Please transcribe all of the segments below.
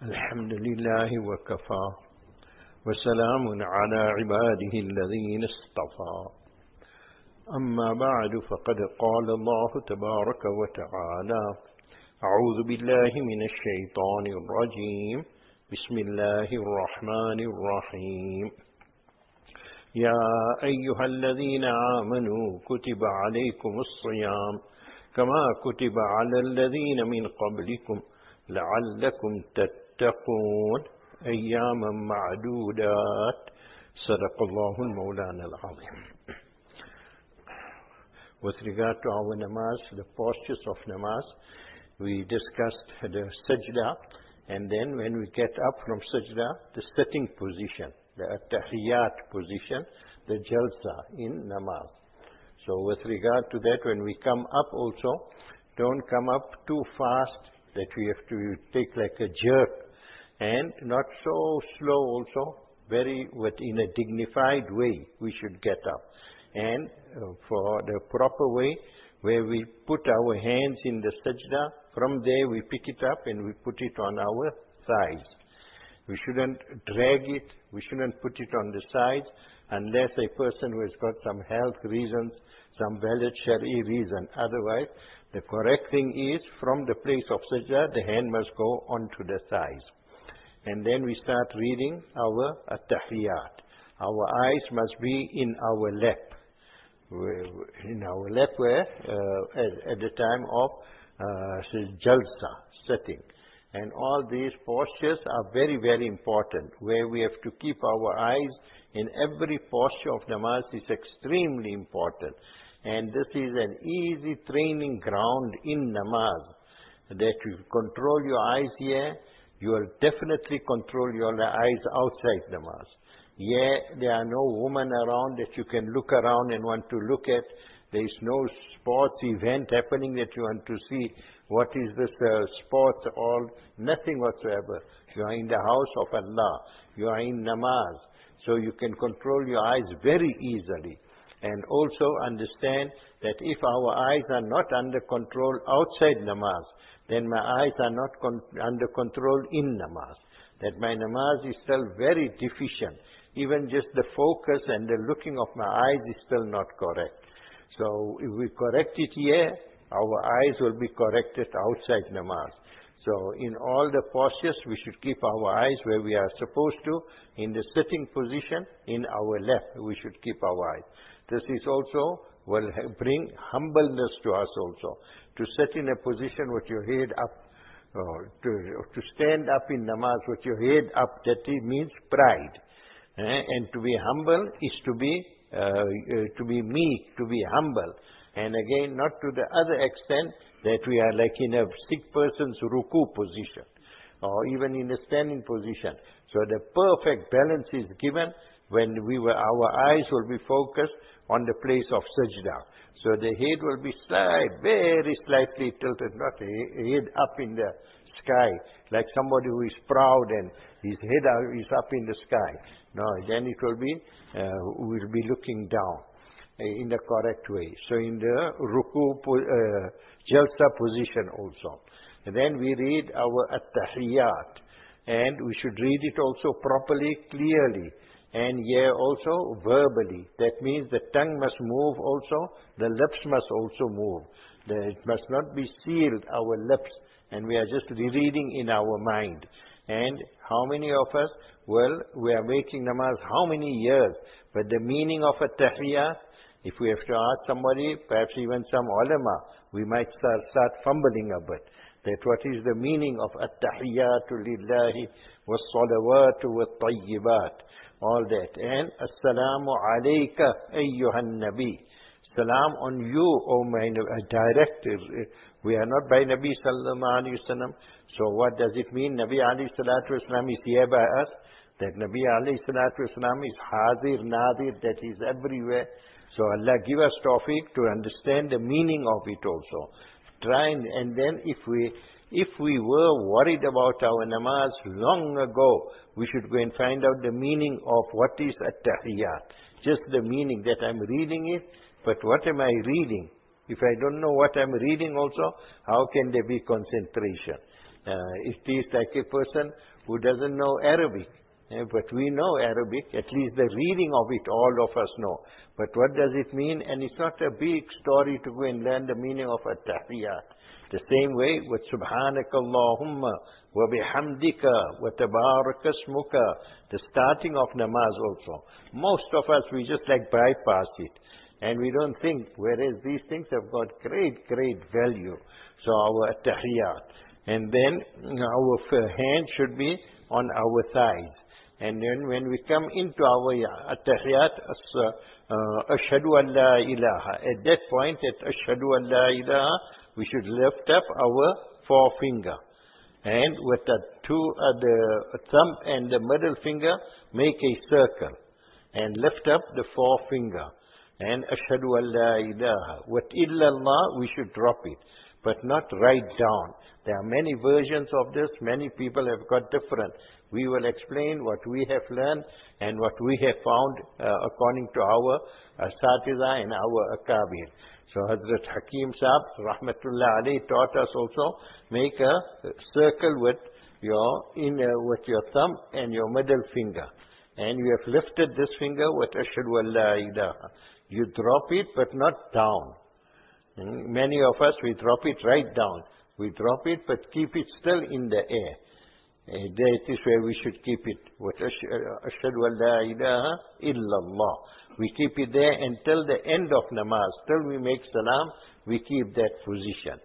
الحمد لله وكفى وسلام على عباده الذين اصطفى أما بعد فقد قال الله تبارك وتعالى أعوذ بالله من الشيطان الرجيم بسم الله الرحمن الرحيم يا أيها الذين آمنوا كتب عليكم الصيام كما كتب على الذين من قبلكم لعلكم تتقون أياما معدودات صدق الله المولانا العظيم. With regard to our namaz, the postures of namaz, we discussed the sajda, and then when we get up from sajda, the sitting position, the tahiyyat position, the jalsa in namaz. So with regard to that, when we come up also, don't come up too fast that we have to take like a jerk, and not so slow also, very in a dignified way we should get up. And for the proper way, where we put our hands in the sajda, from there we pick it up and we put it on our thighs. We shouldn't drag it, we shouldn't put it on the sides, unless a person who has got some health reasons, some valid shari reason. Otherwise, the correct thing is, from the place of sajda, the hand must go onto the thighs. And then we start reading our at-tahiyyat. Our eyes must be in our lap. In our lap where, at the time of jalsa, sitting. And all these postures are very, very important, where we have to keep our eyes in every posture of namaz is extremely important. And this is an easy training ground in namaz, that you control your eyes here, you will definitely control your eyes outside namaz. Yeah, there are no women around that you can look around and want to look at. There is no sports event happening that you want to see. What is this sport? All nothing whatsoever. You are in the house of Allah. You are in namaz. So you can control your eyes very easily. And also understand that if our eyes are not under control outside namaz, then my eyes are not under control in namaz. That my namaz is still very deficient. Even just the focus and the looking of my eyes is still not correct. So if we correct it here, our eyes will be corrected outside namaz. So in all the postures, we should keep our eyes where we are supposed to. In the sitting position, in our lap, we should keep our eyes. This is also will bring humbleness to us also. To sit in a position with your head up, to stand up in namaz with your head up, that means pride. And to be humble is to be meek, to be humble. And again, not to the other extent that we are like in a sick person's ruku position, or even in a standing position. So the perfect balance is given when our eyes will be focused on the place of sajda. So the head will be very slightly tilted, not a head up in the sky, like somebody who is proud and his head is up in the sky. No, then it will be, we'll be looking down in the correct way. So in the ruku, jalsa position also. And then we read our at-tahiyyat. And we should read it also properly, clearly. And here also verbally. That means the tongue must move also, the lips must also move. It must not be sealed, our lips, and we are just rereading in our mind. And how many of us, we are making namaz how many years, but the meaning of a tahiyyat, if we have to ask somebody, perhaps even some ulama, we might start fumbling a bit. That what is the meaning of at-tahiyyatu lillahi was-salawatu wat-tayyibat. All that. And Assalamu alayka ayyuhan nabi. Salam on you, O my director. We are not by Nabi sallallahu alayhi wasallam. So what does it mean? Nabi alayhi salatu wasallam is here by us. That Nabi alayhi salatu wasallam is hazir, nadir, that is everywhere. So Allah give us tawfiq to understand the meaning of it also. Try and then if we were worried about our namaz long ago, we should go and find out the meaning of what is at-tahiyyat. Just the meaning that I'm reading it, but what am I reading? If I don't know what I'm reading also, how can there be concentration? It is like a person who doesn't know Arabic. But we know Arabic, at least the reading of it all of us know. But what does it mean? And it's not a big story to go and learn the meaning of At-Tahiyyat. The same way with Subhanaka Allahumma wa bihamdika wa tabaraka ismuka, the starting of namaz also. Most of us, we just like bypass it. And we don't think, whereas these things have got great, great value. So our At-Tahiyyat. And then our hand should be on our thighs. And then when we come into our At-Tahiyyat, Ashhadu an la ilaha. At that point, at Ashhadu an la ilaha, we should lift up our forefinger. And with the thumb and the middle finger, make a circle. And lift up the forefinger. And Ashhadu an la ilaha. With illallah, we should drop it. But not right down. There are many versions of this. Many people have got different. We will explain what we have learned and what we have found according to our Asatiza and our Akabir. So Hazrat Hakim Sahib, Rahmatullah alayhi, taught us also, make a circle with your thumb and your middle finger. And you have lifted this finger with Ashhadu an la ilaha. You drop it but not down. Many of us, we drop it right down. We drop it but keep it still in the air. That is where we should keep it. With Ashhadu an la ilaha illallah. We keep it there until the end of namaz. Till we make salam, we keep that position.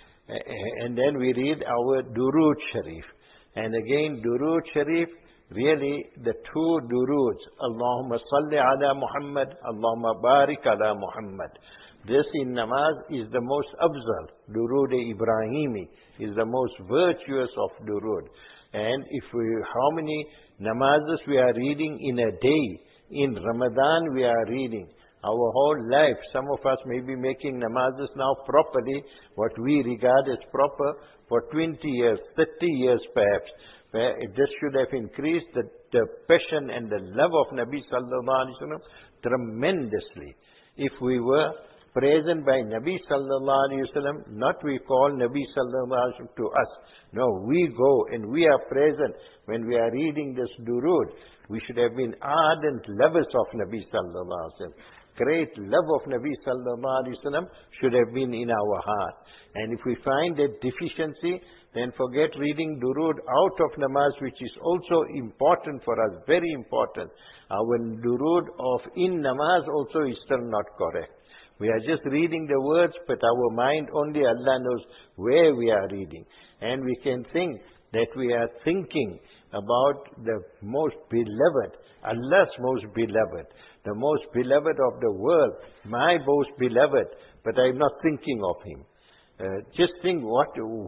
And then we read our Durood Sharif. And again, Durood Sharif, really the two Duroods. Allahumma salli ala Muhammad, Allahumma barik ala Muhammad. This in namaz is the most afzal. Durood-e-Ibrahimi is the most virtuous of Durood. And how many namazes we are reading in a day? In Ramadan we are reading. Our whole life, some of us may be making namazes now properly, what we regard as proper, for 20 years, 30 years perhaps. Where this should have increased the passion and the love of Nabi Sallallahu Alaihi Wasallam tremendously. If we were present by Nabi Sallallahu Alaihi Wasallam, not we call Nabi Sallallahu Alaihi Wasallam to us. No, we go and we are present when we are reading this Durood. We should have been ardent lovers of Nabi Sallallahu Alaihi Wasallam. Great love of Nabi Sallallahu Alaihi Wasallam should have been in our heart. And if we find that deficiency, then forget reading Durood out of namaz, which is also important for us, very important. Our Durood of in namaz also is still not correct. We are just reading the words, but our mind, only Allah knows where we are reading. And we can think that we are thinking about the most beloved, Allah's most beloved, the most beloved of the world, my most beloved, but I am not thinking of him. Just think, what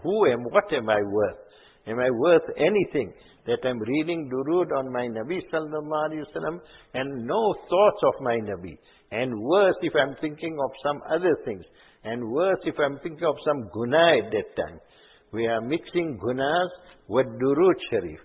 am I worth? Am I worth anything that I'm reading Durood on my Nabi Sallallahu Alaihi Wasallam and no thoughts of my Nabi? And worse if I'm thinking of some other things. And worse if I'm thinking of some guna at that time. We are mixing gunas with Durood Sharif.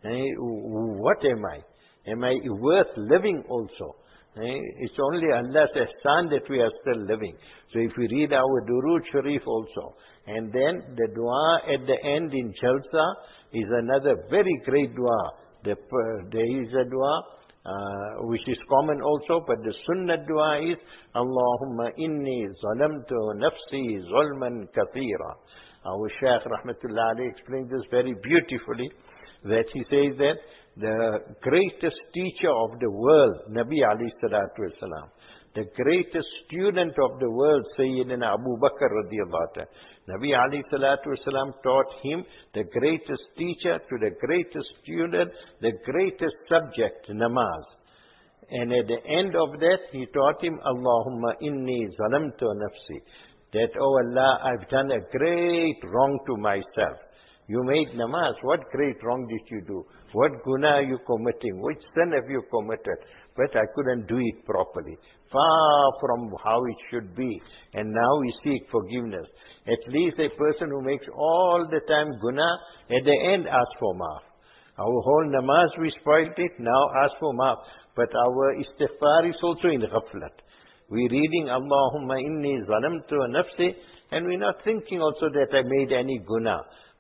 What am I? Am I worth living also? It's only Allah's ihsan that we are still living. So if we read our Durood Sharif also, and then the dua at the end in Jalsa is another very great dua. There is a dua which is common also, but the Sunnah dua is Allahumma inni zalamtu nafsi zulman kathira. Our Shaykh Rahmatullah alayhi explains this very beautifully, that he says that the greatest teacher of the world, Nabi alayhi salatu wasalam, the greatest student of the world, Sayyidina Abu Bakr radiyallahu ta'ala, Nabi alayhi salatu wasalam taught him, the greatest teacher to the greatest student, the greatest subject, namaz. And at the end of that, he taught him, Allahumma inni zalamtu nafsi, that, oh Allah, I've done a great wrong to myself. You made namaz. What great wrong did you do? What guna are you committing? Which sin have you committed? But I couldn't do it properly. Far from how it should be. And now we seek forgiveness. At least a person who makes all the time guna, at the end asks for maaf. Our whole namaz, we spoiled it, now ask for maaf. But our istighfar is also in ghaflat. We're reading Allahumma inni zalamtu nafsi, and we're not thinking also that I made any guna.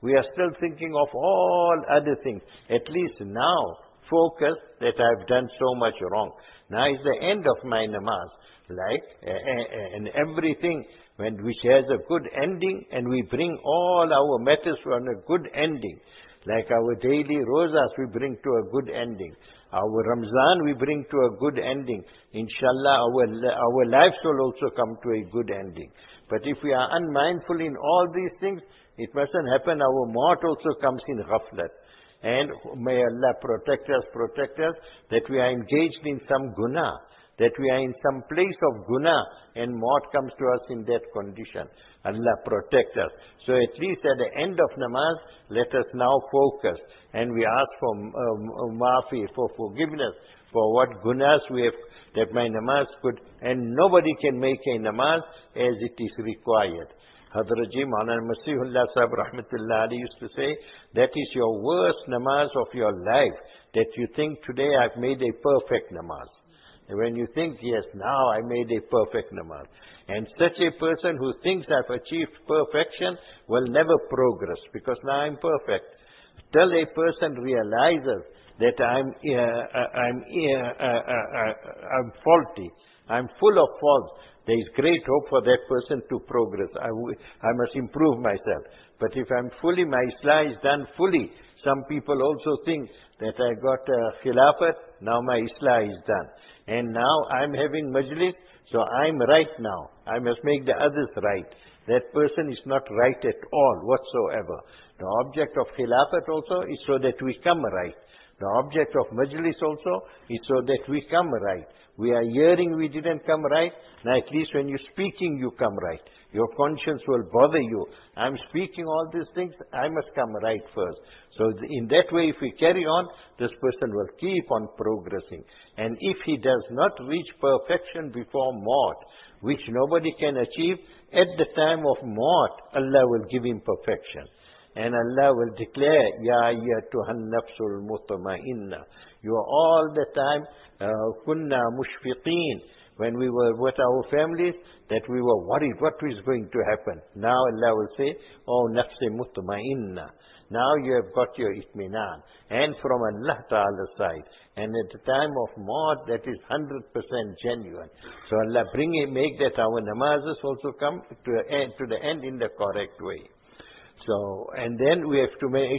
We are still thinking of all other things. At least now, focus that I've done so much wrong. Now is the end of my namaz. And everything which has a good ending, and we bring all our matters on a good ending. Like our daily rosas, we bring to a good ending. Our Ramzan, we bring to a good ending. Inshallah, our lives will also come to a good ending. But if we are unmindful in all these things, it mustn't happen. Our maut also comes in ghaflat. And may Allah protect us, that we are engaged in some guna, that we are in some place of guna, and maut comes to us in that condition. Allah protect us. So at least at the end of namaz, let us now focus, and we ask for maafi, for forgiveness, for what gunas we have, that my namaz could, and nobody can make a namaz as it is required. Hadrat Ji Maulana Masihullah Sahib Rahmatullah Ali used to say, that is your worst namaz of your life, that you think today I've made a perfect namaz. And when you think, yes, now I made a perfect namaz. And such a person who thinks I've achieved perfection will never progress, because now I'm perfect. Till a person realizes that I'm faulty, I'm full of faults, there is great hope for that person to progress. I must improve myself. But if my Islah is done fully, some people also think that I got khilafat, now my Islah is done. And now I'm having majlis, so I'm right now. I must make the others right. That person is not right at all whatsoever. The object of khilafat also is so that we come right. The object of majlis also is so that we come right. We are hearing we didn't come right. Now at least when you're speaking, you come right. Your conscience will bother you. I'm speaking all these things, I must come right first. So in that way, if we carry on, this person will keep on progressing. And if he does not reach perfection before maut, which nobody can achieve, at the time of maut, Allah will give him perfection. And Allah will declare, Ya ayyatuhan nafsul mutma'inna. You are all the time, kunna mushfiqeen. When we were with our families, that we were worried what is going to happen. Now Allah will say, Oh nafsi mutma'inna. Now you have got your itminan. And from Allah Ta'ala's side. And at the time of maut, that is 100% genuine. So Allah make that our namazes also come to the end in the correct way. So, and then we have to make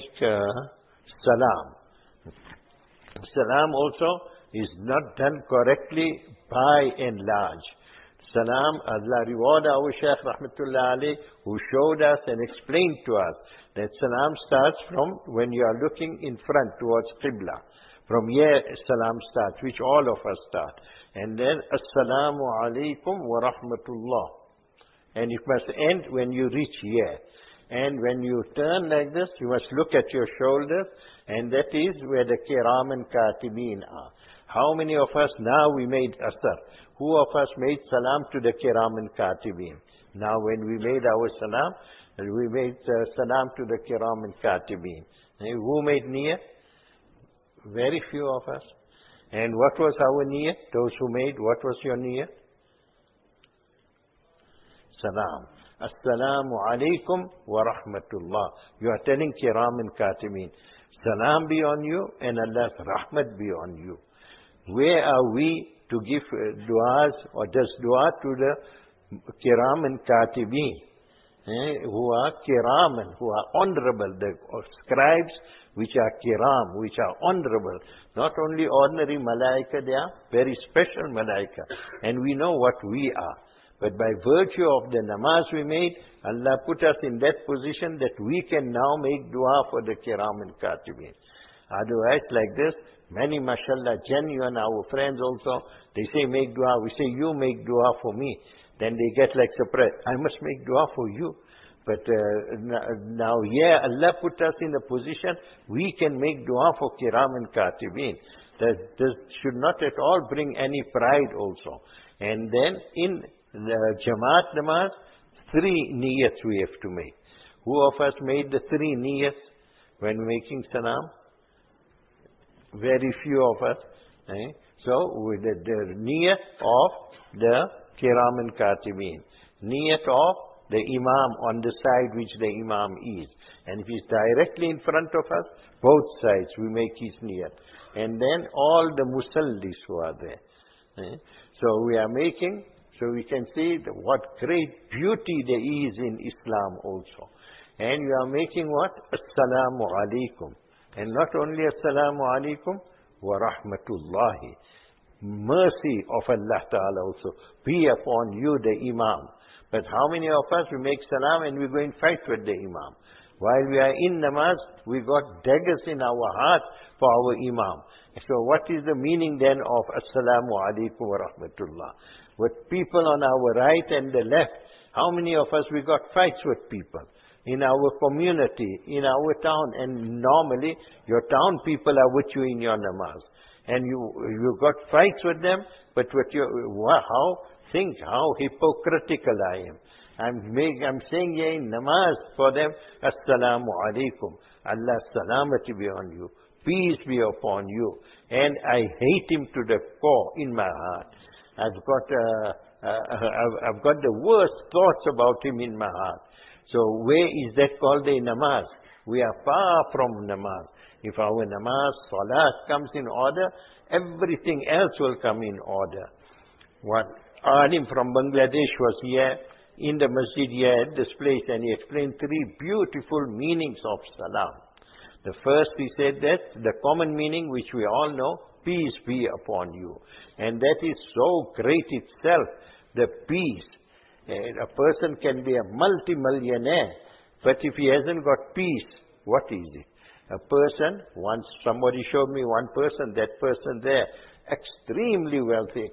salam. Salam also is not done correctly by and large. Salam, Allah reward our Shaykh Rahmatullah Ali, who showed us and explained to us that salam starts from when you are looking in front towards Qibla. From here salam starts, which all of us start. And then Assalamu alaikum wa rahmatullah. And it must end when you reach here. And when you turn like this, you must look at your shoulders, and that is where the kiram and katibin are. How many of us now we made asar? Who of us made salam to the kiram and katibin? Now when we made our salam, we made salam to the kiram and katibin. And who made niyyah? Very few of us. And what was our niyyah? Those who made, what was your niyyah? Salam. Assalamu alaikum wa rahmatullah. You are telling kiram and katibin, salam be on you and Allah's rahmat be on you. Where are we to give du'as or just dua to the kiram and katibin, who are kiraman, who are honorable, the scribes which are kiram, which are honorable. Not only ordinary malaika, they are very special malaika. And we know what we are. But by virtue of the namaz we made, Allah put us in that position that we can now make dua for the kiram and katibin. Otherwise, like this, many mashallah, genuine, our friends also, they say make dua, we say you make dua for me. Then they get like surprised, I must make dua for you. But now here Allah put us in a position, we can make dua for kiram and katibin. This should not at all bring any pride also. And then in the Jamaat namaz, 3 niyats we have to make. Who of us made the 3 niyats when making salam? Very few of us. So, with the niyat of the kiram and katibin, niyat of the imam on the side which the imam is, And if he's directly in front of us, both sides, we make his niyat. And then all the musallis who are there. So we are making, so we can see what great beauty there is in Islam also. And you are making what? Assalamu alaikum. And not only Assalamu alaikum, wa rahmatullahi. Mercy of Allah Ta'ala also be upon you, the Imam. But how many of us, we make salam and we go and fight with the Imam? While we are in namaz, we got daggers in our heart for our Imam. So what is the meaning then of Assalamu alaikum wa rahmatullah? With people on our right and the left, how many of us, we got fights with people? In our community, in our town, and normally your town people are with you in your namaz. And you got fights with them, but with think how hypocritical I am. I'm saying here in namaz for them, Assalamu alaikum. Allah's salamati be on you. Peace be upon you. And I hate him to the core in my heart. I've got the worst thoughts about him in my heart. So where is that called a namaz? We are far from namaz. If our namaz, salat comes in order, everything else will come in order. One alim from Bangladesh was here in the masjid here at this place, and he explained 3 beautiful meanings of salam. The first, he said that the common meaning, which we all know, peace be upon you. And that is so great itself, the peace. A person can be a multi-millionaire, but if he hasn't got peace, what is it? A person, once somebody showed me one person, that person there, extremely wealthy,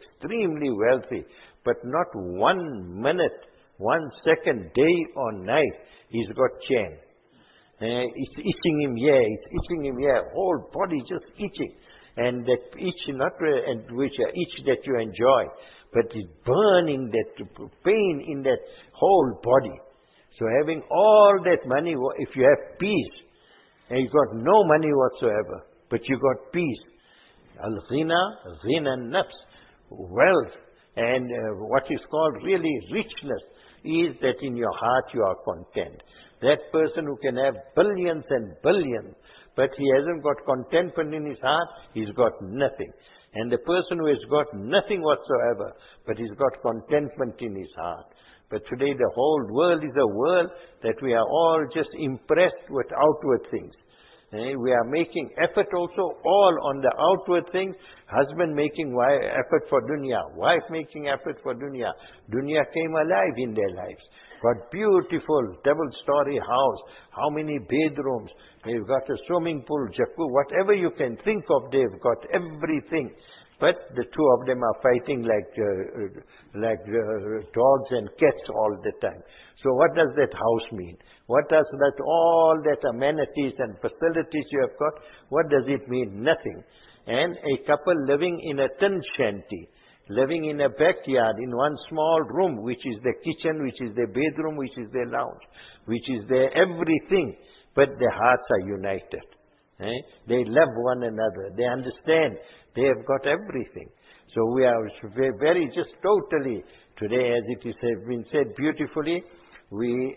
but not 1 minute, 1 second, day or night, he's got chain. It's itching him here, whole body just itching. And that itch, not which itch that you enjoy, but it's burning, that pain in that whole body. So having all that money, if you have peace, and you got no money whatsoever, but you got peace. Al-ghina, ghina nafs, wealth, and what is called really richness, is that in your heart you are content. That person who can have billions and billions, but he hasn't got contentment in his heart, he's got nothing. And the person who has got nothing whatsoever, but he's got contentment in his heart. But today the whole world is a world that we are all just impressed with outward things. We are making effort also all on the outward things. Husband making effort for dunya. Wife making effort for dunya. Dunya came alive in their lives. Got beautiful double-story house. How many bedrooms. They've got a swimming pool, jacuzzi, whatever you can think of, they've got everything. But the two of them are fighting like dogs and cats all the time. So what does that house mean? What does that, all that amenities and facilities you have got, what does it mean? Nothing. And a couple living in a tent shanty, living in a backyard, in one small room, which is the kitchen, which is their bedroom, which is their lounge, which is their everything, but their hearts are united. They love one another. They understand. They have got everything. So we are very just totally, today as it has been said beautifully, we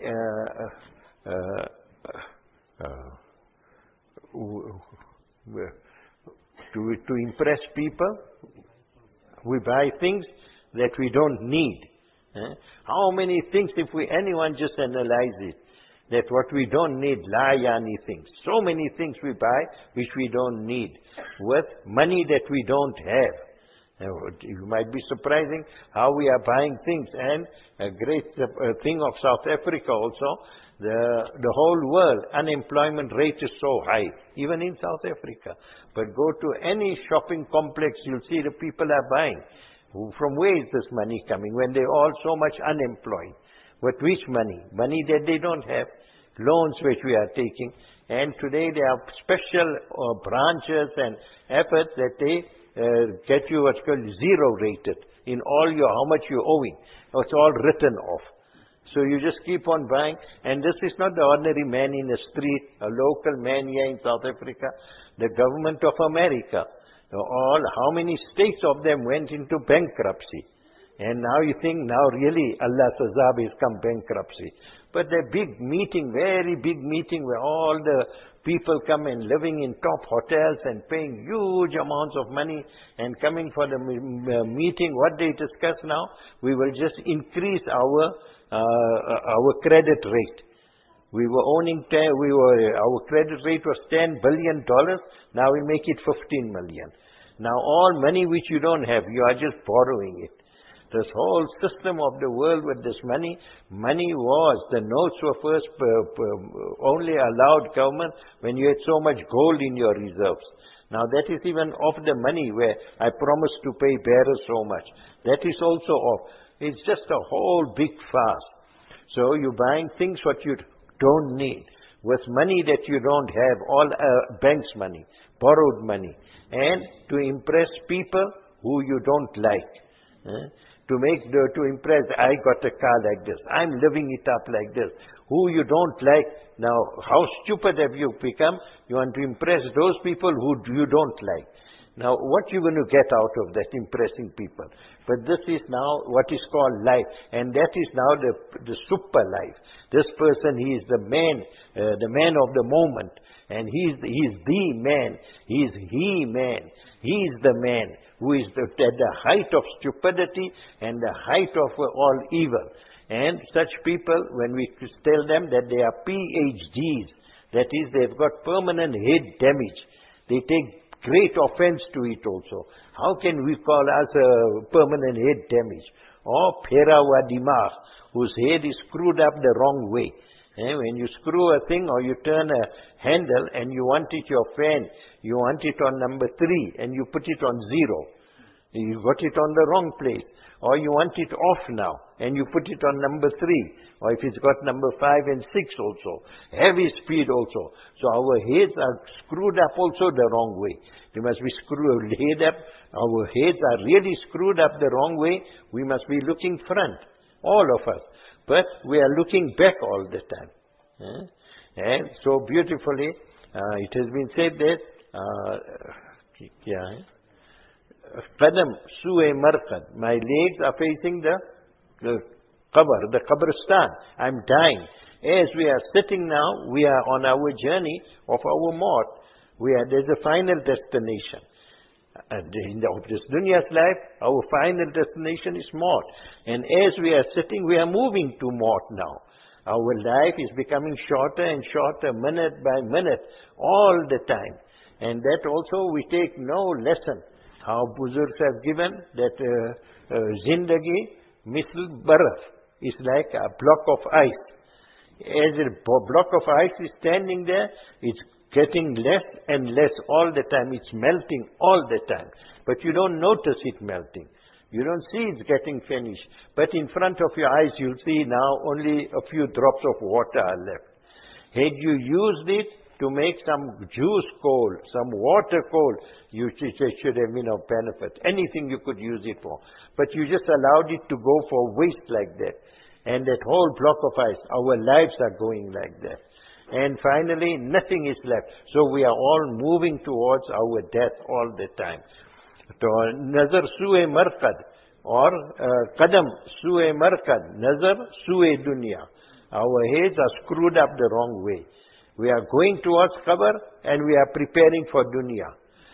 to impress people, we buy things that we don't need. How many things, if anyone just analyze it, that what we don't need, la yani things. So many things we buy which we don't need, with money that we don't have. You might be surprising how we are buying things. And a great thing of South Africa also, the whole world, unemployment rate is so high, even in South Africa. But go to any shopping complex, you'll see the people are buying. From where is this money coming when they're all so much unemployed? But which money? Money that they don't have. Loans which we are taking. And today there are special branches and efforts that they get you what's called zero rated in all your, how much you're owing. It's all written off. So you just keep on buying. And this is not the ordinary man in the street, a local man here in South Africa. The government of America, how many states of them went into bankruptcy? And now you think, now really Allah's azab has come, bankruptcy. But a big meeting, very big meeting where all the people come and living in top hotels and paying huge amounts of money and coming for the meeting. What they discuss now, we will just increase our credit rate. We were our credit rate was $10 billion. Now we make it 15 million. Now all money which you don't have, you are just borrowing it. This whole system of the world with this money the notes were first only allowed government when you had so much gold in your reserves. Now that is even off the money where I promised to pay bearers so much. That is also off. It's just a whole big farce. So you're buying things what you don't need with money that you don't have, all bank's money, borrowed money, and to impress people who you don't like. To impress, I got a car like this, I'm living it up like this. Who you don't like, now how stupid have you become? You want to impress those people who you don't like. Now what you going to get out of that, impressing people? But this is now what is called life, and that is now the super life. This person, he is the man of the moment, and he is the man. He is he-man. He is the man who is at the height of stupidity and the height of all evil. And such people, when we tell them that they are PhDs, that is, they've got permanent head damage, they take great offense to it also. How can we call us a permanent head damage? Or Phera wa dimagh, whose head is screwed up the wrong way. When you screw a thing or you turn a handle and you want it, your fan, you want it on number 3 and you put it on 0. You got it on the wrong place. Or you want it off now and you put it on number 3. Or if it's got number 5 and 6 also. Heavy speed also. So our heads are screwed up also the wrong way. They must be screwed head up. Our heads are really screwed up the wrong way. We must be looking front. All of us. But we are looking back all the time. And so beautifully, it has been said that, Qadam Su'e Marqad, my legs are facing the Qabristan. I'm dying. As we are sitting now, we are on our journey of our maut. There's a final destination. In this dunya's life, our final destination is maut. And as we are sitting, we are moving to maut now. Our life is becoming shorter and shorter, minute by minute, all the time. And that also we take no lesson. How Buzurgs have given that Zindagi, misl baraf, is like a block of ice. As a block of ice is standing there, it's getting less and less all the time. It's melting all the time. But you don't notice it melting. You don't see it's getting finished. But in front of your eyes, you'll see now only a few drops of water are left. Had you used it to make some juice coal, some water coal, you should have been of benefit. Anything you could use it for. But you just allowed it to go for waste like that. And that whole block of ice, our lives are going like that. And finally, nothing is left. So we are all moving towards our death all the time. So, Nazar Su'e Marqad, or Qadam Su'e Marqad, Nazar Su'e Dunya. Our heads are screwed up the wrong way. We are going towards Qabr and we are preparing for Dunya.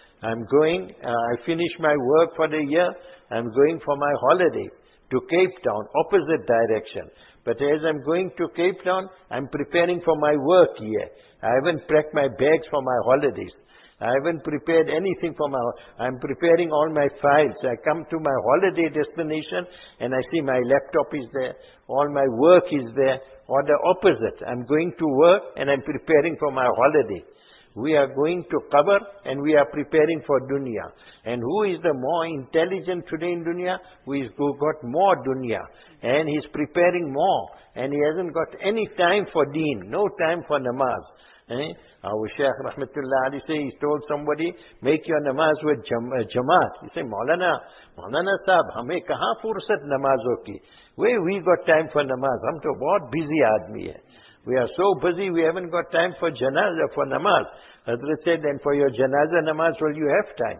I finish my work for the year, I'm going for my holiday to Cape Town, opposite direction. But as I'm going to Cape Town, I'm preparing for my work here. I haven't packed my bags for my holidays. I haven't prepared anything for I'm preparing all my files. I come to my holiday destination and I see my laptop is there, all my work is there, or the opposite. I'm going to work and I'm preparing for my holiday. We are going to Qabr and we are preparing for dunya. And who is the more intelligent today in dunya? Who got more dunya. And he's preparing more. And he hasn't got any time for deen, no time for namaz. Our Shaykh Rahmatullah Ali say, he told somebody, make your namaz with jamaat. He said, Maulana Sahab, hame kahan fursat namazon ki? Where we got time for namaz? Hum to bahut busy aadmi hai. We are so busy, we haven't got time for janazah, for namaz. Hazrat said, then for your janazah namaz, will you have time?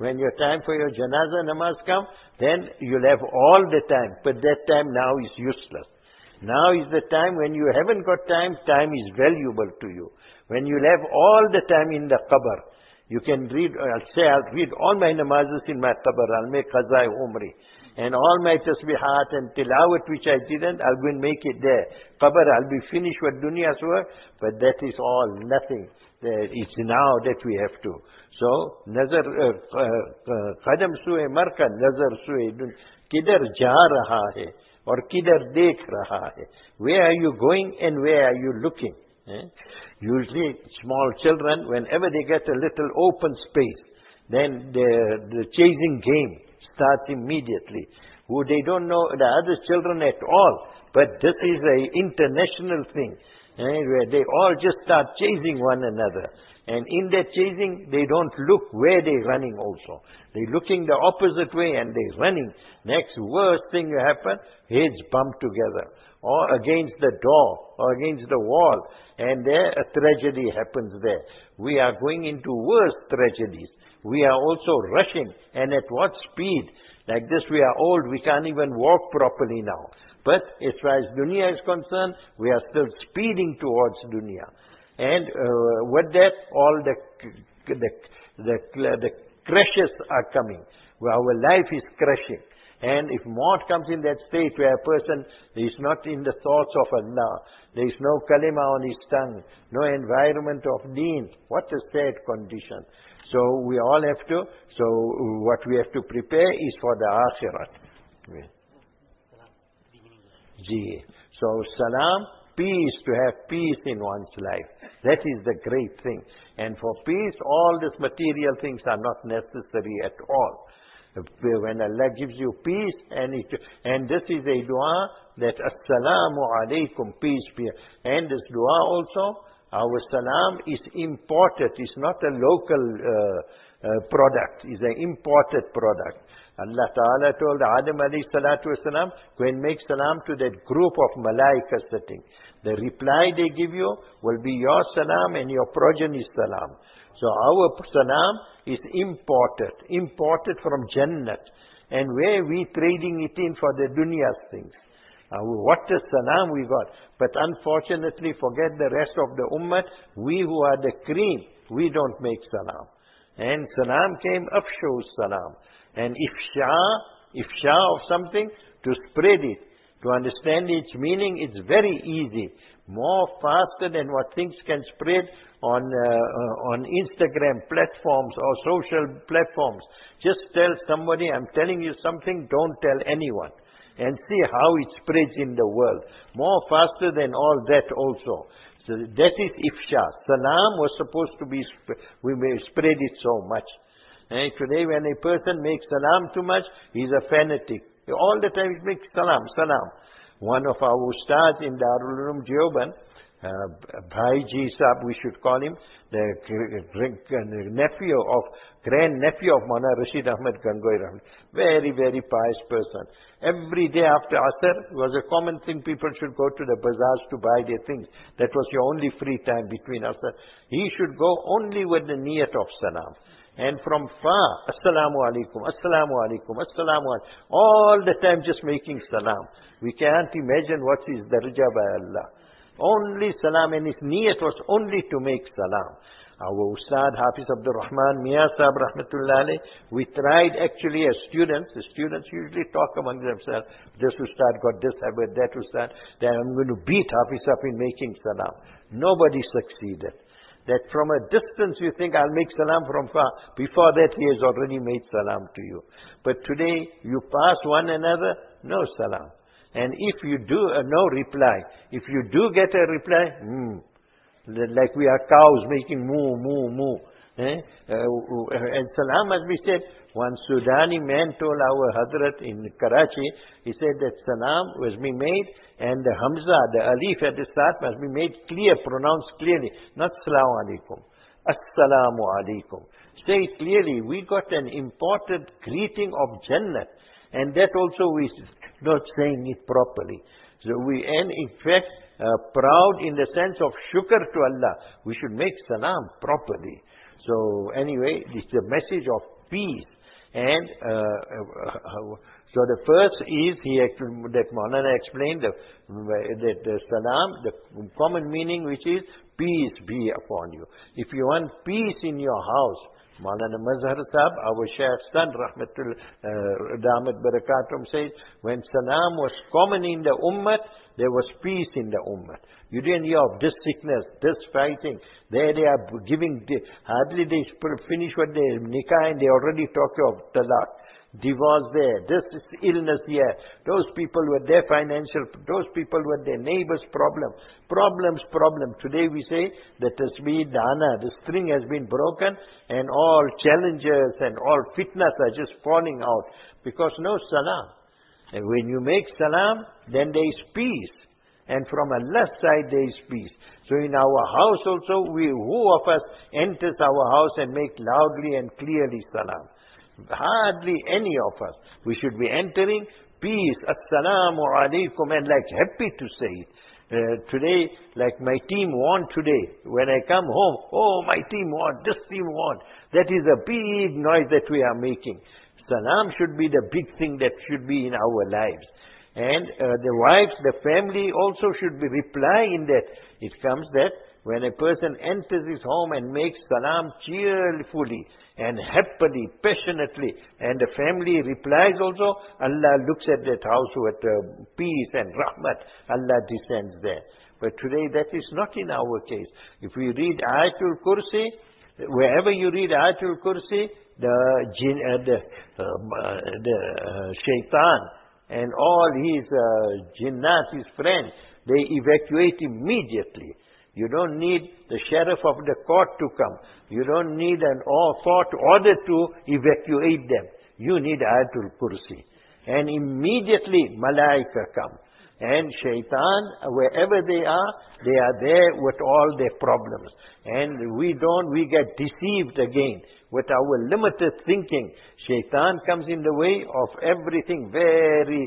When your time for your janazah namaz come, then you'll have all the time. But that time now is useless. Now is the time when you haven't got time, time is valuable to you. When you'll have all the time in the qabr, you can read, I'll read all my namazes in my qabr, I'll make qaza umri. And all my tasbihat and tilawat which I didn't, I'll go and make it there. Qabr, I'll be finished with dunya's work, but that is all nothing. It's now that we have to. So, nazar, qadam sue marka, nazar sue dunya. Kidhar ja raha hai, or kidhar dekh raha hai. Where are you going and where are you looking? Usually, small children, whenever they get a little open space, then the chasing game starts immediately. Who they don't know the other children at all. But this is an international thing. Where they all just start chasing one another. And in that chasing, they don't look where they're running also. They're looking the opposite way and they're running. Next worst thing will happen, heads bump together. Or against the door, or against the wall. And there a tragedy happens there. We are going into worse tragedies. We are also rushing. And at what speed? Like this we are old, we can't even walk properly now. But as far as dunya is concerned, we are still speeding towards dunya. And with that, all the crashes are coming. Our life is crashing. And if maut comes in that state where a person is not in the thoughts of Allah, there is no kalima on his tongue, no environment of deen, what a sad condition. So we all have to, so what we have to prepare is for the akhirat. So salam, peace, to have peace in one's life. That is the great thing. And for peace, all these material things are not necessary at all. When Allah gives you peace, and this is a dua that Assalamu alaikum, peace be. And this dua also, our salam is imported. It's not a local product. It's an imported product. Allah Ta'ala told Adam alayhi salatu wasalam, go and make salam to that group of malaika sitting. The reply they give you will be your salam and your progeny's salam. So our salam is imported from Jannat. And where we trading it in for the dunya's things. What a salam we got. But unfortunately, forget the rest of the ummah, we who are the cream, we don't make salam. And salam came, afshu salam. And ifsha of something, to spread it, to understand its meaning, it's very easy. More faster than what things can spread on Instagram platforms or social platforms. Just tell somebody, I'm telling you something, don't tell anyone. And see how it spreads in the world. More faster than all that also. So that is ifsha. Salam was supposed to be, we may spread it so much. And today when a person makes salam too much, he's a fanatic. All the time he makes salam, salam. One of our ustads in Darul Uloom Deoband, Bhaiji Sahab, we should call him, the grand nephew of Maulana Rashid Ahmad Gangohi Rahman. Very, very pious person. Every day after Asr was a common thing, people should go to the bazaars to buy their things. That was your only free time between Asr. He should go only with the niyat of salam. And from far, Assalamu alaikum, Assalamu alaikum, Assalamu alaikum. All the time just making salam. We can't imagine what is darja by Allah. Only salam, and his niyat was only to make salam. Our Ustad Hafiz Abdul Rahman Mia Sahab Rahmatullah alayh, we tried actually as students, the students usually talk among themselves, this Ustad got this habit, that Ustad, then I'm going to beat Hafiz up in making salam. Nobody succeeded. That from a distance you think, I'll make salam from far. Before that he has already made salam to you. But today you pass one another, no salam. And if you do no reply, if you do get a reply, like we are cows making moo, moo, moo. And salam must be said. One Sudani man told our Hazrat in Karachi, he said that salam was being made and the Hamza, the Alif at the start must be made clear, pronounced clearly. Not Assalamu alaikum. Assalamu alaikum. Say it clearly. We got an important greeting of Jannat. And that also we not saying it properly. So and in fact, proud in the sense of shukr to Allah. We should make salam properly. So anyway, this is the message of peace. And so the first is, that Maulana explained, that the salam, the common meaning which is peace be upon you. If you want peace in your house, Maulana Mazhar Sahib, our Shaykh's son, Rahmatul Damat Barakatum, says, when salam was common in the ummah, there was peace in the ummah. You didn't hear of this sickness, this fighting. There they are giving, hardly they finish what they nikah and they already talk of talaq. Divorce there, this illness here, those people with their financial, those people with their neighbor's problems. Today we say the tasbih dana, the string has been broken and all challenges and all fitnas are just falling out because no salam. And when you make salam, then there is peace. And from Allah's side there is peace. So in our house also, who of us enters our house and make loudly and clearly salam? Hardly any of us. We should be entering peace, assalamu alaikum, and like happy to say it. Today, like my team won today. When I come home, oh, my team won, this team won. That is a big noise that we are making. Salam should be the big thing that should be in our lives. And the wives, the family also should be reply in that. It comes that when a person enters his home and makes salam cheerfully and happily, passionately, and the family replies also, Allah looks at that house with peace and rahmat. Allah descends there. But today that is not in our case. If we read Ayatul Kursi, wherever you read Ayatul Kursi, the shaitan and all his jinnat, his friends, they evacuate immediately. You don't need the sheriff of the court to come. You don't need an court order to evacuate them. You need Ayatul Kursi. And immediately malaika come. And shaitan, wherever they are there with all their problems. And we get deceived again with our limited thinking. Shaitan comes in the way of everything very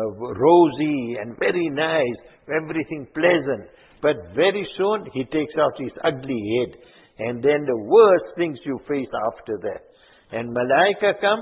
rosy and very nice, everything pleasant. But very soon he takes out his ugly head. And then the worst things you face after that. And malaika come,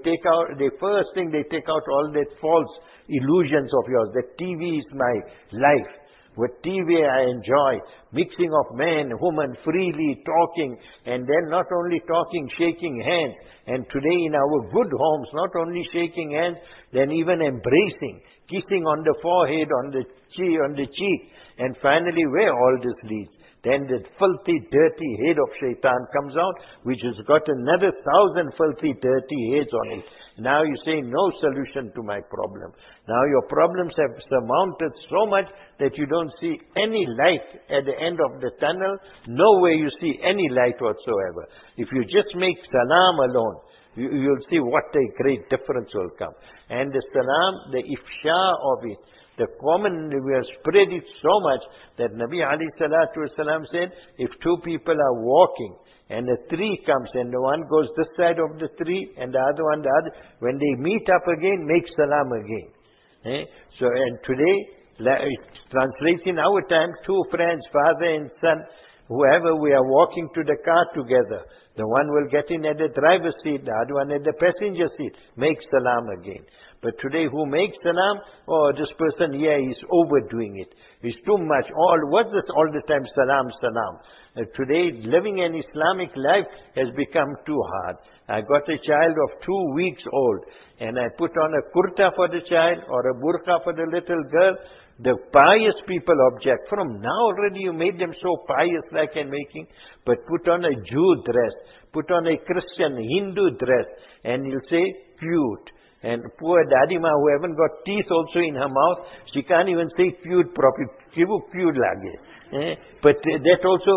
the first thing they take out all that false illusions of yours. That TV is my life. With TV I enjoy mixing of man, woman, freely talking. And then not only talking, shaking hands. And today in our good homes, not only shaking hands, then even embracing, kissing on the forehead, on the cheek. And finally, where all this leads? Then the filthy, dirty head of shaitan comes out, which has got another 1,000 filthy, dirty heads on it. Now you say, no solution to my problem. Now your problems have surmounted so much that you don't see any light at the end of the tunnel. Nowhere you see any light whatsoever. If you just make salam alone, you'll see what a great difference will come. And the salam, the ifsha of it, the common, we have spread it so much that Nabi alayhi salatu wasalam said, if two people are walking and a tree comes and the one goes this side of the tree and the other one the other, when they meet up again, make salam again. So, and today, it translates in our time, two friends, father and son, whoever, we are walking to the car together. The one will get in at the driver's seat, the other one at the passenger seat, make salam again. But today who makes salam? Oh, this person here is overdoing it. It's too much. What's this all the time? Salam, salam. Today living an Islamic life has become too hard. I got a child of 2 weeks old and I put on a kurta for the child or a burqa for the little girl. The pious people object. From now already you made them so pious like I'm making. But put on a Jew dress, put on a Christian, Hindu dress, and you'll say cute. And poor Dadima who haven't got teeth also in her mouth, she can't even say cute properly. Cute lage. But that also,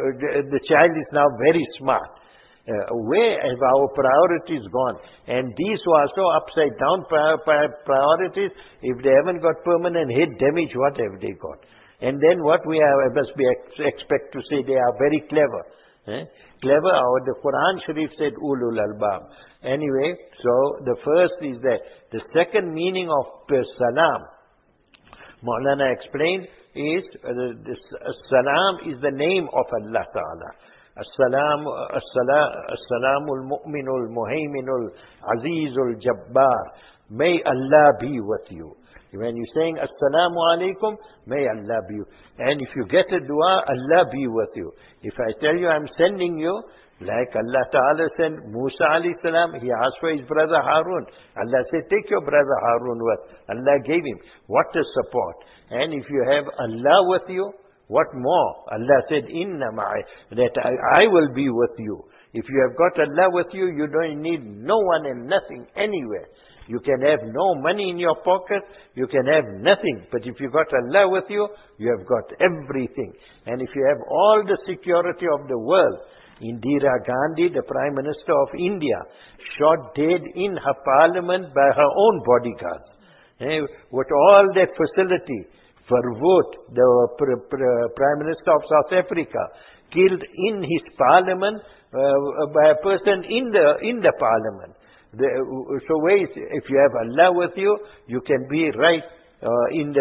the child is now very smart. Where have our priorities gone? And these who are so upside down priorities, if they haven't got permanent head damage, what have they got? And then what we must be expect to say, they are very clever. Clever, the Quran Sharif said, ulul albab. Anyway, so the first is that. The second meaning of salam, Maulana explained, is salam is the name of Allah Ta'ala. Assalamul Mu'minul Muhayminul Azizul Jabbar. May Allah be with you. When you're saying Assalamu alaikum, may Allah be with you. And if you get a dua, Allah be with you. If I tell you I'm sending you, like Allah Ta'ala sent Musa alayhi salam, he asked for his brother Harun. Allah said, take your brother Harun with. Allah gave him. What a support. And if you have Allah with you, what more? Allah said, Inna ma'i, that I will be with you. If you have got Allah with you, you don't need no one and nothing anywhere. You can have no money in your pocket, you can have nothing. But if you got Allah with you, you have got everything. And if you have all the security of the world, Indira Gandhi, the Prime Minister of India, shot dead in her parliament by her own bodyguards. With all that facility, Verwoerd, the Prime Minister of South Africa, killed in his parliament by a person in the parliament. So ways, if you have Allah with you, you can be right in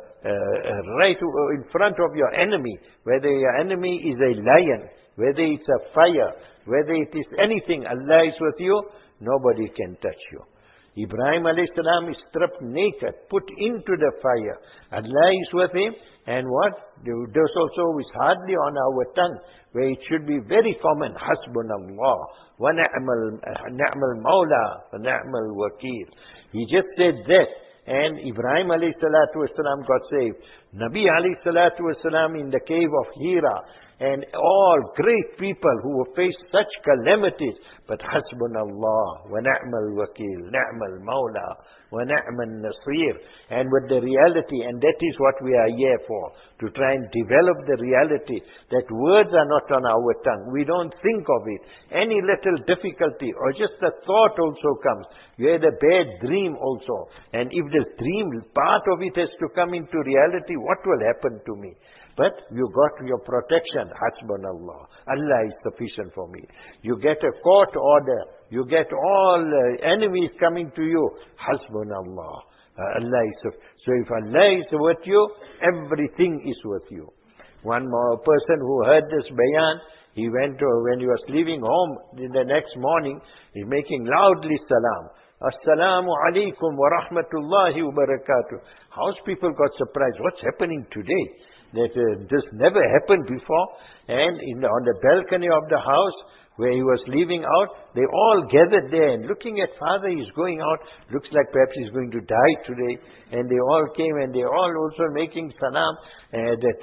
front of your enemy. Whether your enemy is a lion, whether it's a fire, whether it is anything, Allah is with you, nobody can touch you. Ibrahim alayhi salam is stripped naked, put into the fire. Allah is with him, and what? This also is hardly on our tongue, where it should be very common. Hasbunallah, wa ni'mal mawla, wa ni'mal wakil. He just said that, and Ibrahim alayhi salatu wasalam got saved. Nabi alayhi salatu wasalam in the cave of Hira, and all great people who faced such calamities, but Hasbunallah, wa ni'mal wakil, ni'mal mawla, wa ni'mal nasir. And with the reality, and that is what we are here for, to try and develop the reality, that words are not on our tongue. We don't think of it. Any little difficulty, or just a thought also comes. You had a bad dream also. And if this dream, part of it has to come into reality, what will happen to me? But you got your protection, Hasbunallah. Allah is sufficient for me. You get a court order, you get all enemies coming to you, Hasbunallah. Allah is sufficient. So if Allah is with you, everything is with you. One more person who heard this bayan, he went to, when he was leaving home in the next morning, he's making loudly salam. Assalamu alaikum wa rahmatullahi wa barakatuh. House people got surprised. What's happening today? That this never happened before. And on the balcony of the house where he was leaving out, they all gathered there and looking at father, he's going out, looks like perhaps he's going to die today. And they all came and they all also making salam, that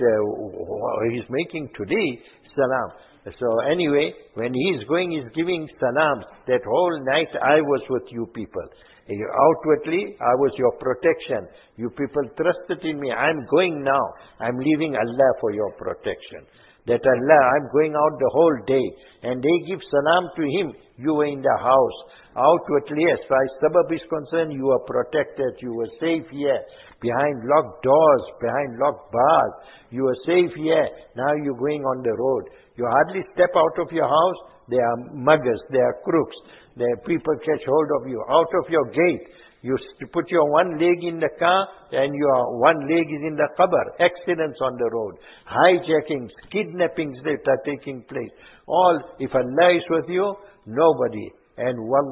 he's making today salam. So anyway, when he's going, he's giving salams. That whole night I was with you people. Outwardly, I was your protection. You people trusted in me. I'm going now. I'm leaving Allah for your protection. That Allah, I'm going out the whole day. And they give salam to him. You were in the house. Outwardly, as far as sabab is concerned, you were protected. You were safe here. Behind locked doors, behind locked bars. You were safe here. Now you're going on the road. You hardly step out of your house. There are muggers, there are crooks. There are people catch hold of you. Out of your gate, you put your one leg in the car and your one leg is in the qabr. Accidents on the road. Hijackings, kidnappings that are taking place. All, if Allah is with you, nobody. And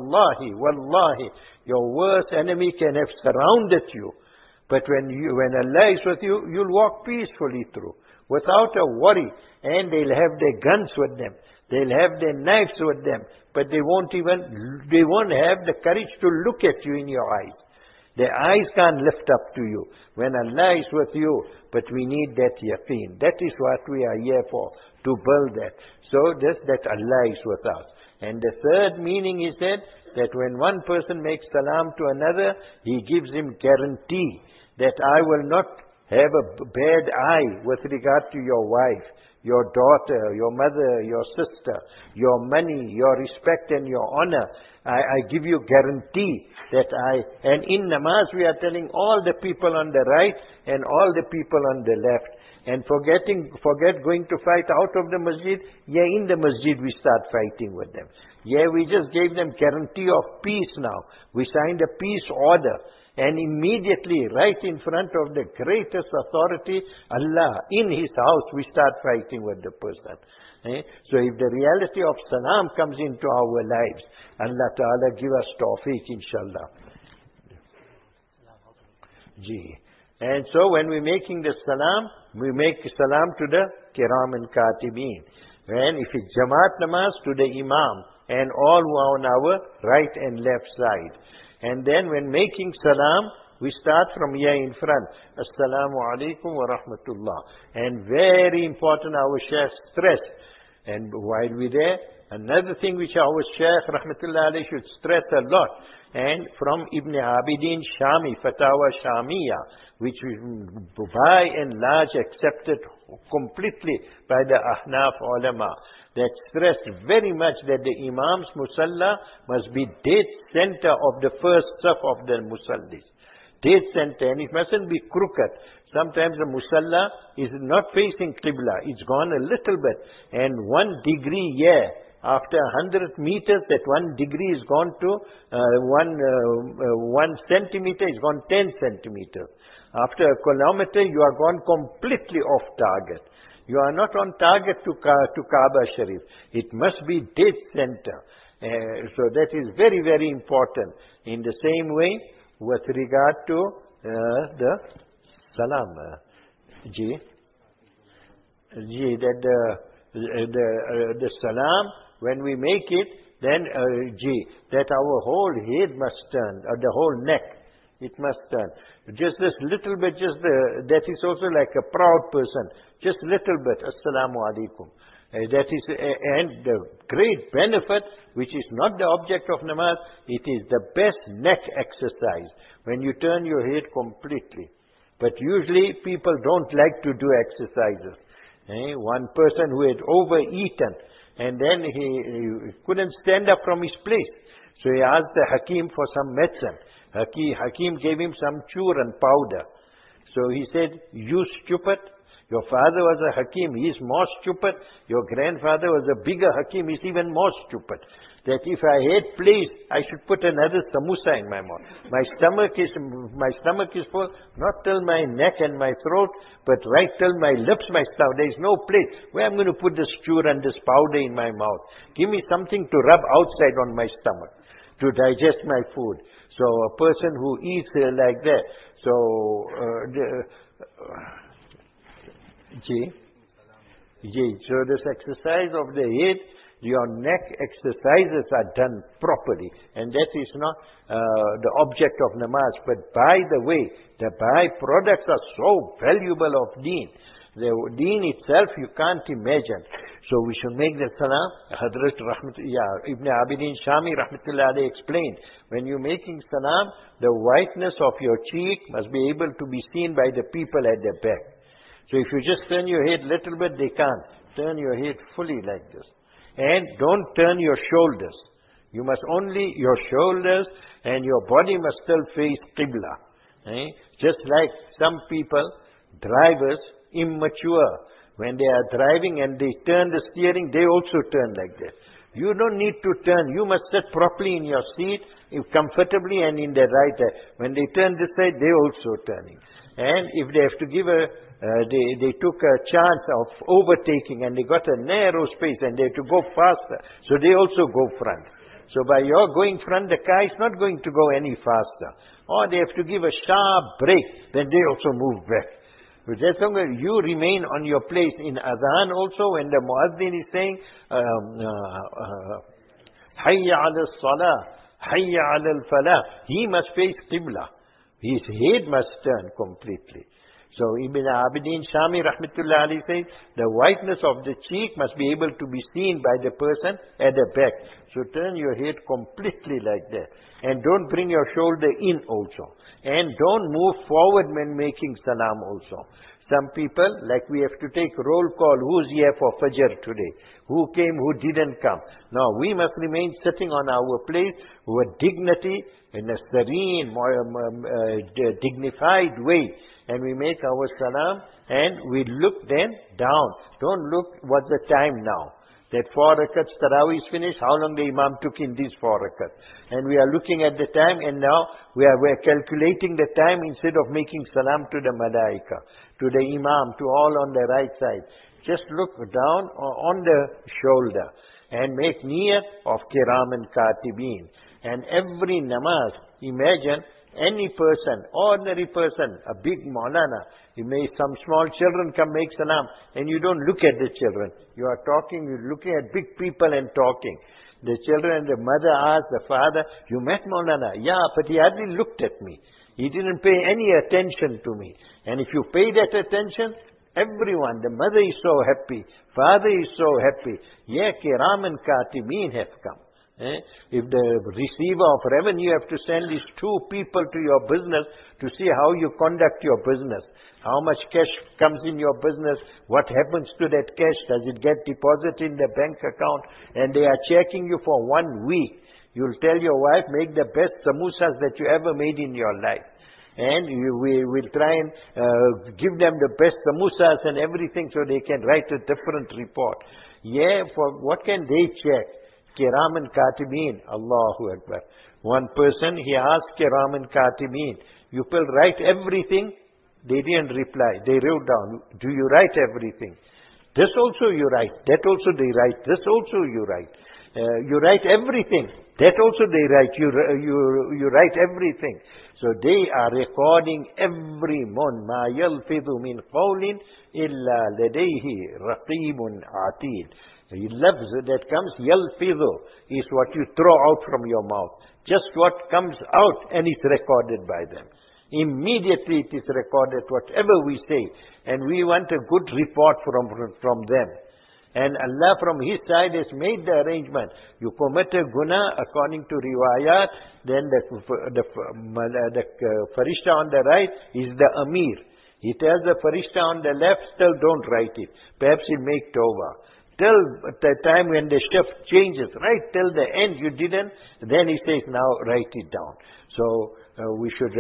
wallahi, your worst enemy can have surrounded you. But when Allah is with you, you'll walk peacefully through, without a worry. And they'll have their guns with them. They'll have their knives with them. But they won't have the courage to look at you in your eyes. Their eyes can't lift up to you when Allah is with you. But we need that yaqeen. That is what we are here for, to build that. So that Allah is with us. And the third meaning is that when one person makes salam to another, he gives him guarantee that I will not have a bad eye with regard to your wife, your daughter, your mother, your sister, your money, your respect and your honor. I give you guarantee that and in namaz we are telling all the people on the right and all the people on the left. And forget going to fight out of the masjid. Yeah, in the masjid we start fighting with them. Yeah, we just gave them guarantee of peace now. We signed a peace order. And immediately, right in front of the greatest authority, Allah, in His house, we start fighting with the person. So if the reality of salam comes into our lives, Allah Ta'ala give us tawfiq, inshallah. Ji. And so when we're making the salam, we make salam to the kiram and katibin. And if it's Jamaat namaz, to the imam and all who are on our right and left side. And then when making salam, we start from here in front. Assalamu alaikum wa rahmatullah. And very important, our Shaykh stressed. And while we're there, another thing which our Shaykh rahmatullah alayhi should stress a lot. And from Ibn Abidin Shami, Fatawa Shamiya, which by and large accepted completely by the Ahnaf ulama, that stressed very much that the Imam's Musalla must be dead center of the first saf of the Musallis. Dead center, and it mustn't be crooked. Sometimes the Musalla is not facing Qibla, it's gone a little bit, and 1 degree here. After 100 meters, that 1 degree is gone to 1 centimeter, is gone 10 centimeters. After a kilometer, you are gone completely off target. You are not on target to Kaaba Sharif. It must be dead center. So that is very, very important. In the same way, with regard to the salam, that the salam, when we make it, then that our whole head must turn, or the whole neck, it must turn. Just this little bit, that is also like a proud person. Just little bit, Assalamu alaikum. That is, and the great benefit, which is not the object of namaz, it is the best neck exercise, when you turn your head completely. But usually people don't like to do exercises. One person who had overeaten, and then he couldn't stand up from his place. So he asked the Hakim for some medicine. Hakim gave him some churan powder. So he said, you stupid, your father was a Hakim, he is more stupid. Your grandfather was a bigger Hakim, he is even more stupid. That if I had place, I should put another samosa in my mouth. My stomach is full, not till my neck and my throat, but right till my lips, my stomach. There is no place where I'm going to put this chur and this powder in my mouth. Give me something to rub outside on my stomach to digest my food. So a person who eats like that. So, so this exercise of the head, your neck exercises are done properly, and that is not the object of namaz. But by the way, the byproducts are so valuable of deen. The deen itself you can't imagine. So we should make the salam. Hadrat Ibn Abidin Shami rahmatullah alayhi explained, when you're making salam, the whiteness of your cheek must be able to be seen by the people at the back. So if you just turn your head little bit, they can't. Turn your head fully like this. And don't turn your shoulders. You must only, your shoulders and your body must still face Qibla. Just like some people, drivers, immature, when they are driving and they turn the steering, they also turn like that. You don't need to turn. You must sit properly in your seat, comfortably and in the right side. When they turn this side, they also turning. And if they have to give they took a chance of overtaking and they got a narrow space and they have to go faster. So they also go front. So by your going front, the car is not going to go any faster. Or they have to give a sharp brake, then they also move back. But that's why you remain on your place. In Adhan also, when the Muazzin is saying, Hayya ala salah, Hayya ala al-falah, he must face Qibla. His head must turn completely. So Ibn Abidin Shami rahmatullah alayhi says, the whiteness of the cheek must be able to be seen by the person at the back. So turn your head completely like that. And don't bring your shoulder in also. And don't move forward when making salam also. Some people, like we have to take roll call, who's here for Fajr today? Who came, who didn't come? No, we must remain sitting on our place with dignity, in a serene, dignified way. And we make our salam, and we look then down. Don't look, what's the time now? That 4 rakats Tarawih is finished, how long the Imam took in these 4 rakats. And we are looking at the time, and now we're calculating the time instead of making salam to the Malaika, to the Imam, to all on the right side. just look down on the shoulder and make niyat of Kiraman Katibin. And every namaz, imagine any person, ordinary person, a big Maulana, some small children come make salam, and you don't look at the children. You are talking, you're looking at big people and talking. The children and the mother ask the father, you met Maulana? Yeah, but he hardly looked at me. He didn't pay any attention to me. And if you pay that attention, everyone, the mother is so happy, father is so happy. Yeah, Kiram and Katibin have come. If the receiver of revenue have to send these two people to your business to see how you conduct your business, how much cash comes in your business, what happens to that cash, does it get deposited in the bank account, and they are checking you for 1 week. You'll tell your wife, make the best samosas that you ever made in your life. And we will try and give them the best samosas and everything so they can write a different report. Yeah, for what can they check? Kiram and Katibin, Allahu Akbar. One person, he asked Kiram and Katibin, you will write everything? They didn't reply. They wrote down, do you write everything? This also you write. That also they write. This also you write. You write everything. That also they write. You write everything. So they are recording every mon. Ma yalfidhu min qawlin illa ladayhi raqibun atid. The lafz that comes, yalfidhu, is what you throw out from your mouth. Just what comes out and is recorded by them. Immediately it is recorded, whatever we say. And we want a good report from them. And Allah from His side has made the arrangement. You commit a guna according to riwayat, then the farishta on the right is the Amir. He tells the farishta on the left, still don't write it. Perhaps he'll make tawbah. Till the time when the shift changes, right till the end you didn't, then he says, now write it down. So we should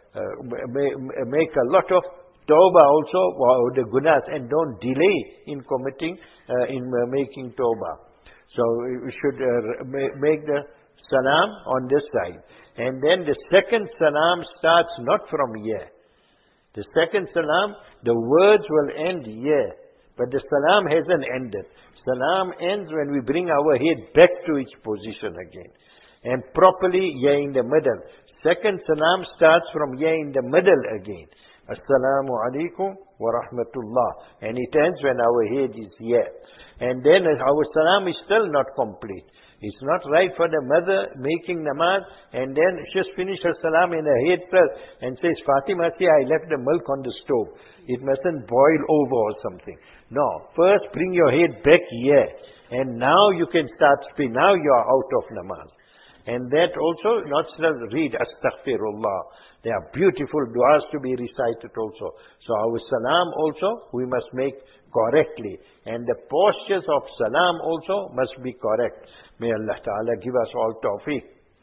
make a lot of tawbah also, the gunas, and don't delay in committing, making tawbah. So we should make the salam on this side. And then the second salam starts not from here. The second salam, the words will end here. But the salam hasn't ended. Salam ends when we bring our head back to its position again. And properly here in the middle. Second salam starts from here in the middle again. Assalamu alaikum wa rahmatullah. And it ends when our head is here. And then our salam is still not complete. It's not right for the mother making namaz and then just finish her salam in her head first and says, Fatima, see, I left the milk on the stove. It mustn't boil over or something. No, first bring your head back here. And now you can start speaking. Now you are out of namaz. And that also, not just read Astaghfirullah. There are beautiful du'as to be recited also. So our salam also, we must make correctly. And the postures of salam also must be correct. May Allah Ta'ala give us all tawfiq.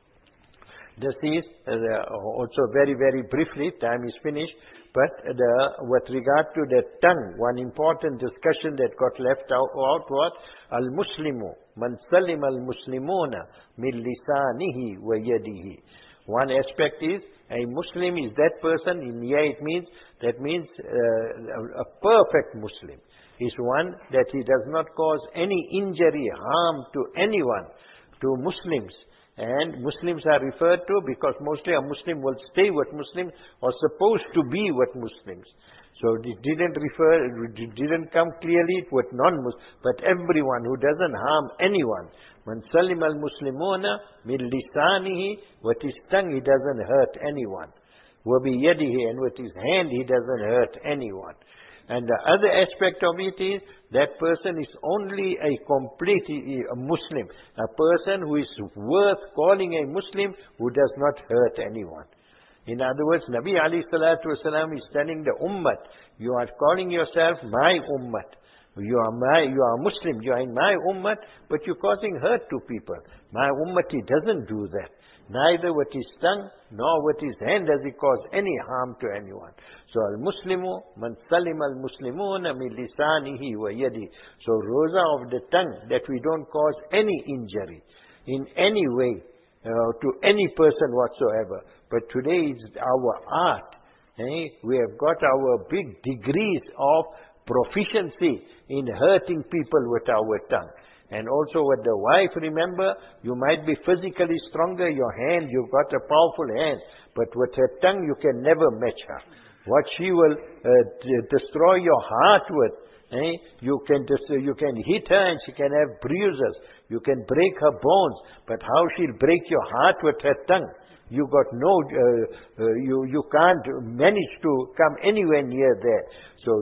This is also very, very briefly, time is finished. But with regard to the tongue, one important discussion that got left out was Al-Muslimu, man salim al-Muslimuna min lisanihi wa yadihi. One aspect is, a Muslim is that person, in here it means, that means a perfect Muslim is one that he does not cause any injury, harm to anyone, to Muslims. And Muslims are referred to because mostly a Muslim will stay with Muslims or supposed to be with Muslims. So it didn't come clearly with non-Muslims, but everyone who doesn't harm anyone. Man salim al-Muslimuna min lisanihi, with his tongue he doesn't hurt anyone. Wa bi yadihi, and with his hand he doesn't hurt anyone. And the other aspect of it is, that person is only a complete Muslim. A person who is worth calling a Muslim who does not hurt anyone. In other words, Nabi alayhi salatu wasalam is telling the ummah, you are calling yourself my ummah. You are Muslim, you are in my ummah, but you're causing hurt to people. My ummati doesn't do that. Neither with his tongue nor with his hand does he cause any harm to anyone. So al-Muslimu man salim al-Muslimuna min lisanihi wa yadi. So roza of the tongue, that we don't cause any injury in any way to any person whatsoever. But today is our art. We have got our big degrees of proficiency in hurting people with our tongue. And also with the wife, remember, you might be physically stronger, your hand, you've got a powerful hand, but with her tongue you can never match her. What she will destroy your heart with, you can hit her and she can have bruises. You can break her bones, but how she'll break your heart with her tongue? You got you can't manage to come anywhere near there. So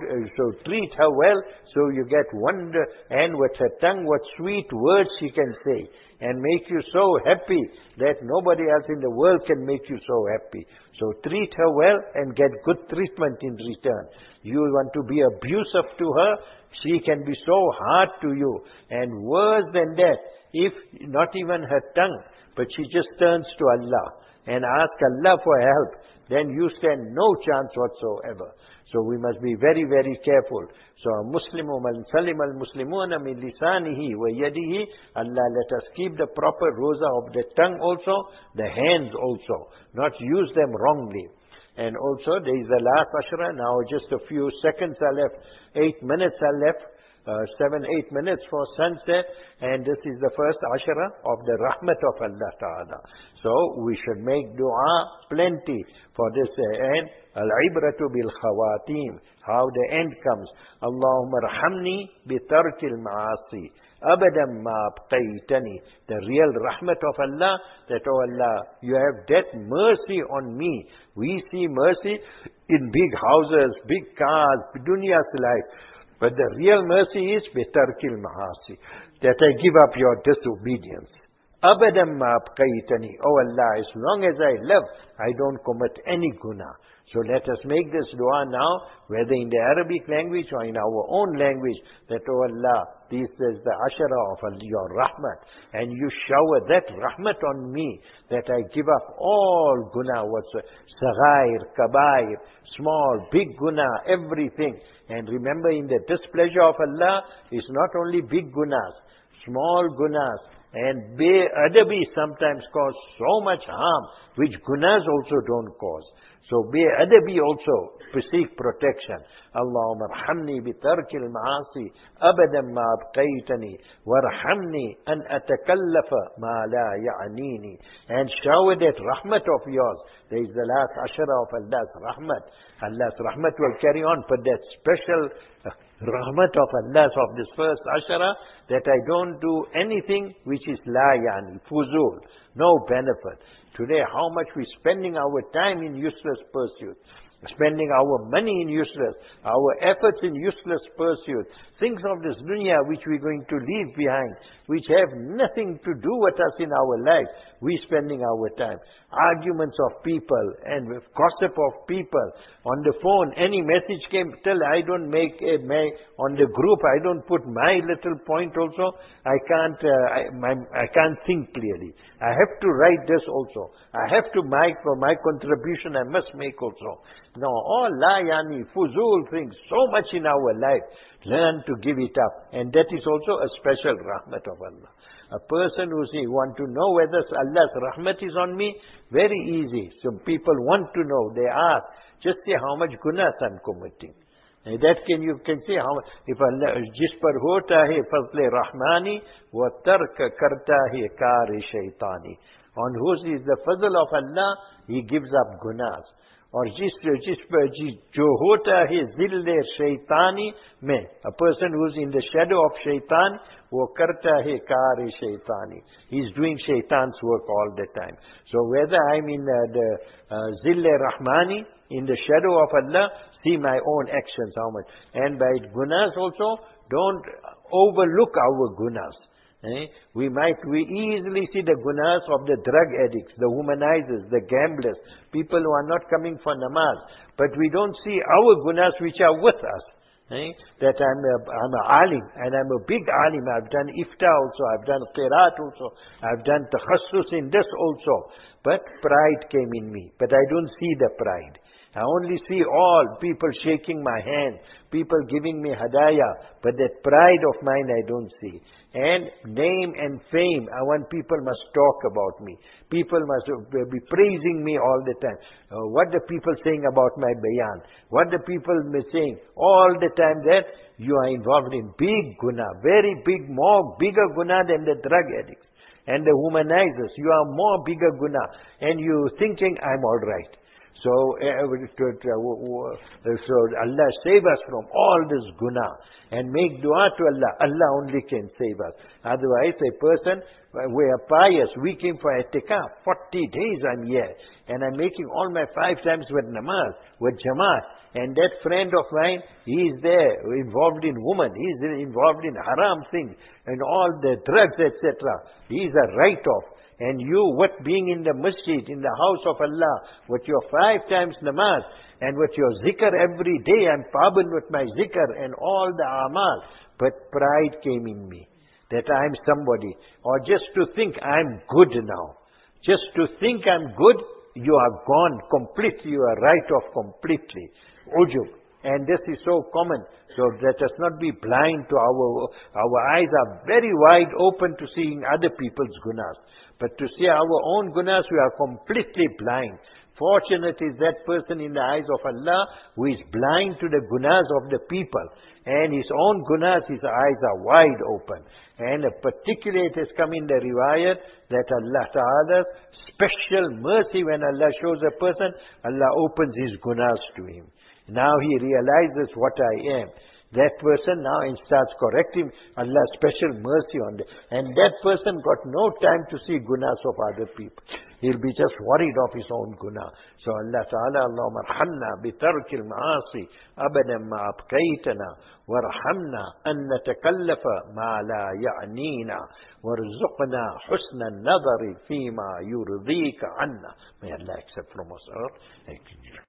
treat her well, so you get wonder, and with her tongue, what sweet words she can say, and make you so happy that nobody else in the world can make you so happy. So treat her well and get good treatment in return. You want to be abusive to her, she can be so hard to you. And worse than that, if not even her tongue, but she just turns to Allah and asks Allah for help, then you stand no chance whatsoever. So we must be very, very careful. So a Muslimu man salim al-Muslimuna min lisanihi wa yadihi. Allah, let us keep the proper roza of the tongue also, the hands also, not use them wrongly. And also there is the last ashra. Now just a few seconds are left. 8 minutes are left. 7-8 minutes for sunset, and this is the first ashara of the rahmat of Allah Ta'ala. So we should make dua plenty for this end. Al-ibratu bil khawatim, how the end comes. Allahumma rahamni bi tarkil ma'asi abadan ma abqaytani. The real rahmat of Allah, that, oh Allah, you have that mercy on me. We see mercy in big houses, big cars, dunya's life. But the real mercy is bitarkil ma'asi, that I give up your disobedience. Abadan ma abqaytani. Oh Allah, as long as I live, I don't commit any guna. So let us make this dua now, whether in the Arabic language or in our own language, that, oh Allah, this is the ashara of your rahmat, and you shower that rahmat on me, that I give up all guna, saghair, kabair, small, big guna, everything. And remember, in the displeasure of Allah is not only big gunas, small gunas, and be-adabi sometimes cause so much harm, which gunas also don't cause. So be-adabi also seek protection. Allahumma arhamni bi tarkil ma'asi abadan ma abqaytani warhamni an atakallafa ma la ya'nini. And shower that rahmat of yours. There is the last ashara of Allah's rahmat. Allah's rahmat will carry on, but that special rahmat of Allah's of this first ashara, that I don't do anything which is la yani, fuzul, no benefit. Today, how much we spending our time in useless pursuits, spending our money in useless, our efforts in useless pursuits, things of this dunya which we're going to leave behind, which have nothing to do with us in our life. We spending our time. Arguments of people and gossip of people. On the phone, any message came, till I don't make on the group, I don't put my little point also, I can't think clearly. I have to write this also. I have to make for my contribution, I must make also. No, all la yani, fuzul things, so much in our life. Learn to give it up. And that is also a special rahmat of Allah. A person who want to know whether Allah's rahmat is on me, very easy. Some people want to know, they ask, just say how much gunas I'm committing. And that you can say how much. If Allah, jis par hota hai fazle rahmani, wa tark karta hai kar shaitani. On whose is the fazl of Allah, He gives up gunas. Or jis par jo hota hai zille shaitani mein. A person who's in the shadow of shaitan, wo karta hai kar shaitani. He's doing shaitan's work all the time. So whether I'm in the zille rahmani, in the shadow of Allah, see my own actions, how much. And by gunas also, don't overlook our gunas. We easily see the gunas of the drug addicts, the womanizers, the gamblers, people who are not coming for namaz. But we don't see our gunas which are with us. That I'm a alim, and I'm a big alim. I've done ifta also, I've done qiraat also, I've done takhassus in this also. But pride came in me. But I don't see the pride. I only see all people shaking my hand, people giving me hadaya, but that pride of mine I don't see. And name and fame, I want people must talk about me. People must be praising me all the time. What the people saying about my bayan? What the people saying all the time that you are involved in big guna, very big, more bigger guna than the drug addicts and the womanizers. You are more bigger guna, and you thinking I'm all right. So Allah save us from all this guna and make dua to Allah. Allah only can save us. Otherwise, a person, we are pious, we came for i'tikaf, 40 days I'm here, and I'm making all my 5 times with namaz, with jamaat, and that friend of mine, he is there, involved in women, he is involved in haram things, and all the drugs, etc. He is a write-off. And you, what being in the masjid, in the house of Allah, with your 5 times namaz, and with your zikr every day, I'm pabun with my zikr and all the amal. But pride came in me, that I'm somebody. Or just to think I'm good now. Just to think I'm good, you are gone completely, you are right off completely. Ujub. And this is so common. So let us not be blind to our eyes are very wide open to seeing other people's gunas. But to see our own gunas, we are completely blind. Fortunate is that person in the eyes of Allah who is blind to the gunas of the people. And his own gunas, his eyes are wide open. And particularly it has come in the riwayat that Allah Ta'ala's special mercy when Allah shows a person, Allah opens his gunas to him. Now he realizes what I am. That person now and starts correcting Allah's special mercy on them. And that person got no time to see gunas of other people. He'll be just worried of his own guna. So Allah Ta'ala, Allahumma arhamna bitarkil ma'asi abadan ma abqaytana warhamna an natakallafa ma la ya'nina warzuqna husna an-nadari fima yurdika anna. May Allah accept from us all.